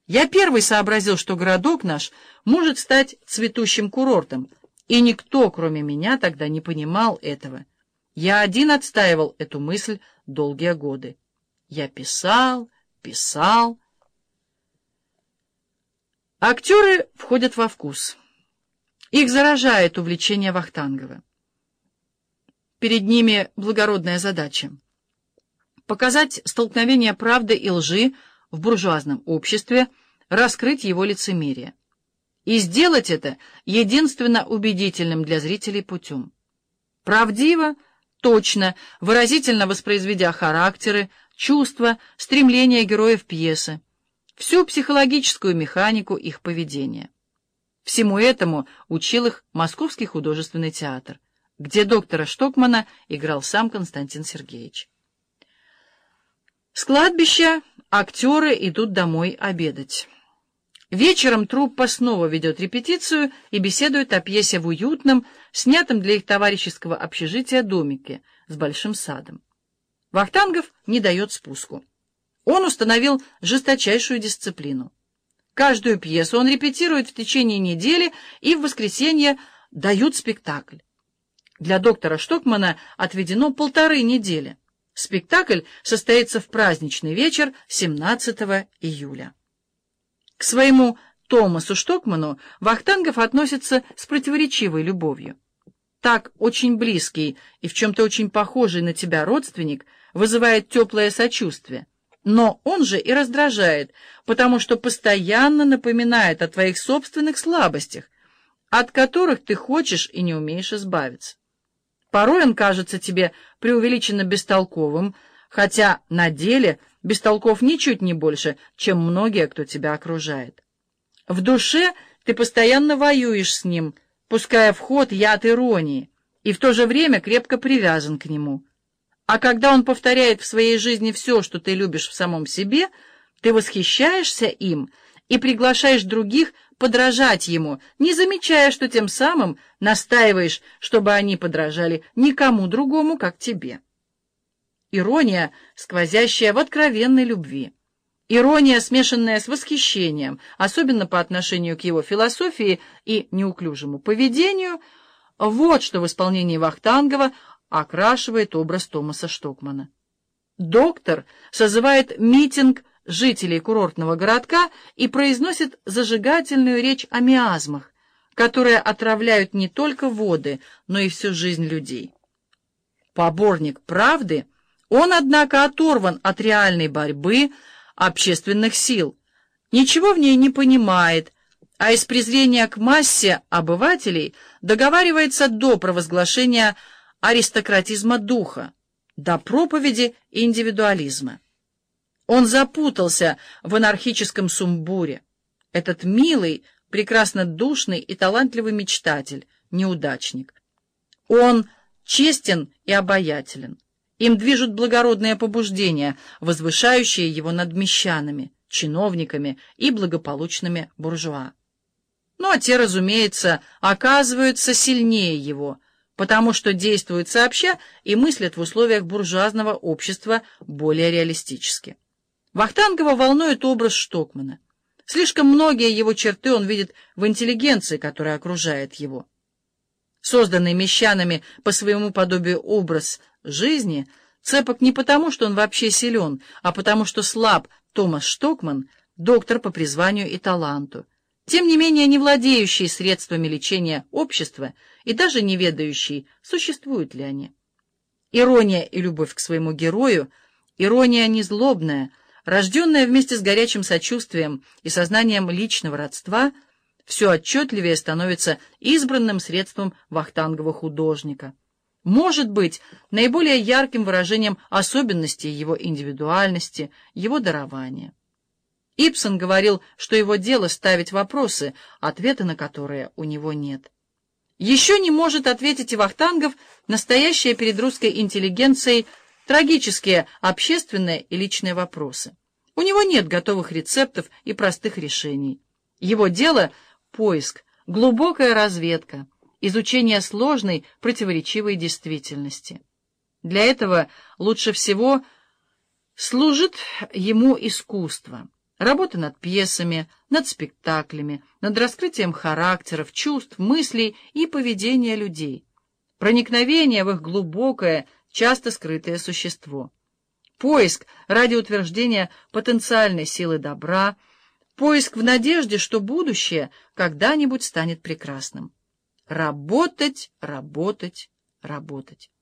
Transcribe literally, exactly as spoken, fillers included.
Я первый сообразил, что городок наш может стать цветущим курортом, и никто, кроме меня, тогда не понимал этого. Я один отстаивал эту мысль долгие годы. Я писал, писал. Актеры входят во вкус. Их заражает увлечение Вахтангова. Перед ними благородная задача — показать столкновение правды и лжи в буржуазном обществе, раскрыть его лицемерие. И сделать это единственно убедительным для зрителей путем. Правдиво, точно, выразительно воспроизведя характеры, чувства, стремления героев пьесы, всю психологическую механику их поведения. Всему этому учил их Московский художественный театр, где доктора Штокмана играл сам Константин Сергеевич. С кладбища актеры идут домой обедать. Вечером труппа снова ведет репетицию и беседует о пьесе в уютном, снятом для их товарищеского общежития домике с большим садом. Вахтангов не дает спуску. Он установил жесточайшую дисциплину. Каждую пьесу он репетирует в течение недели и в воскресенье дают спектакль. Для доктора Штокмана отведено полторы недели. Спектакль состоится в праздничный вечер семнадцатого июля. К своему Томасу Штокману Вахтангов относится с противоречивой любовью. Так очень близкий и в чем-то очень похожий на тебя родственник вызывает теплое сочувствие, но он же и раздражает, потому что постоянно напоминает о твоих собственных слабостях, от которых ты хочешь и не умеешь избавиться. Порой он кажется тебе преувеличенно бестолковым, хотя на деле бестолков ничуть не больше, чем многие, кто тебя окружает. В душе ты постоянно воюешь с ним, пуская в ход яд иронии, и в то же время крепко привязан к нему. А когда он повторяет в своей жизни все, что ты любишь в самом себе, ты восхищаешься им и приглашаешь других подражать ему, не замечая, что тем самым настаиваешь, чтобы они подражали никому другому, как тебе. Ирония, сквозящая в откровенной любви. Ирония, смешанная с восхищением, особенно по отношению к его философии и неуклюжему поведению, вот что в исполнении Вахтангова окрашивает образ Томаса Штокмана. Доктор созывает митинг жителей курортного городка и произносит зажигательную речь о миазмах, которые отравляют не только воды, но и всю жизнь людей. Поборник правды, он, однако, оторван от реальной борьбы общественных сил, ничего в ней не понимает, а из презрения к массе обывателей договаривается до провозглашения аристократизма духа, до проповеди индивидуализма. Он запутался в анархическом сумбуре. Этот милый, прекрасно душный и талантливый мечтатель, неудачник. Он честен и обаятелен. Им движут благородные побуждения, возвышающие его над мещанами, чиновниками и благополучными буржуа. Ну а те, разумеется, оказываются сильнее его, потому что действуют сообща и мыслят в условиях буржуазного общества более реалистически. Вахтангова волнует образ Штокмана. Слишком многие его черты он видит в интеллигенции, которая окружает его. Созданный мещанами по своему подобию образ жизни цепок не потому, что он вообще силен, а потому, что слаб Томас Штокман, доктор по призванию и таланту, тем не менее не владеющий средствами лечения общества и даже не ведающий, существуют ли они. Ирония и любовь к своему герою, ирония незлобная, рожденная вместе с горячим сочувствием и сознанием личного родства, все отчетливее становится избранным средством Вахтангова художника. Может быть, наиболее ярким выражением особенностей его индивидуальности, его дарования. Ибсен говорил, что его дело ставить вопросы, ответа на которые у него нет. Еще не может ответить и Вахтангов настоящие перед русской интеллигенцией трагические общественные и личные вопросы. У него нет готовых рецептов и простых решений. Его дело — поиск, глубокая разведка, изучение сложной, противоречивой действительности. Для этого лучше всего служит ему искусство. Работа над пьесами, над спектаклями, над раскрытием характеров, чувств, мыслей и поведения людей, проникновение в их глубокое, часто скрытое существо, поиск ради утверждения потенциальной силы добра, поиск в надежде, что будущее когда-нибудь станет прекрасным. Работать, работать, работать.